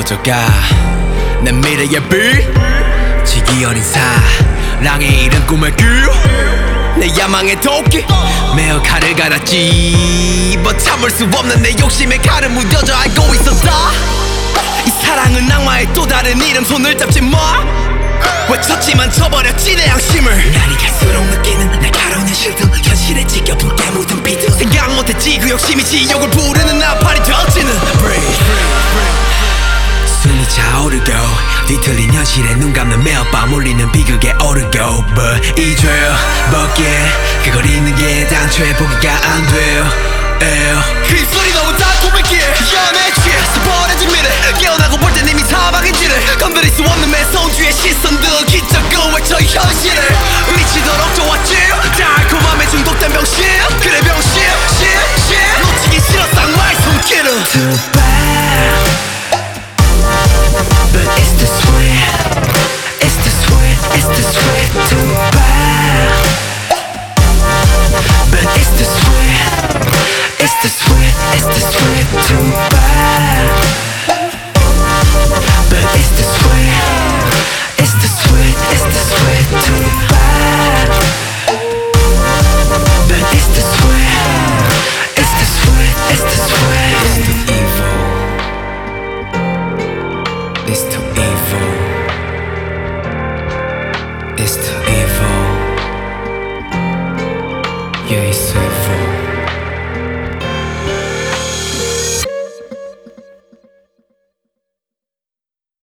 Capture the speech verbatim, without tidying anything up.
꺼져가 내 미래의 빛 지기 어린 사랑의 이른 꿈을 꿀내 야망의 도끼 매어 칼을 갈았지 뭐 참을 수 없는 내 욕심에 칼을 묻어져 알고 있었다 이 사랑은 악마의 또 다른 이름 손을 잡지 마 외쳤지만 쳐버렸지 내 양심을 날이 갈수록 느끼는 날카로운 현실들 현실에 지겨운 게 묻은 비트 생각 못했지 그 욕심이 지옥을 부르는 나팔이 되어지는 숨이 차오르고 뒤틀린 현실에 눈 감는 매일 밤 울리는 비극에 오르고 But 이 죄 벗게 그걸 잊는 게 당초에 포기가 안 돼요 그 입술이 너무 달콤했기에 연애 취해 버려진 미래 깨어나고 볼 땐 이미 사방인지를 건드릴 수 없는 매성주의 시선들 기적으로 외쳐 현실을 미치도록 좋았지 달콤함에 중독된 병신 그래 병신 신, 신 놓치기 싫어 쌍화의 손길을 Too bad But it's the sweet It's the sweet It's the sweet Too bad But it's the sweet It's the sweet, it's the sweet, too bad But it's the sweet, it's the sweet, it's the sweet, too bad But it's the sweet, it's the sweet, it's the sweet It's too evil It's too evil It's too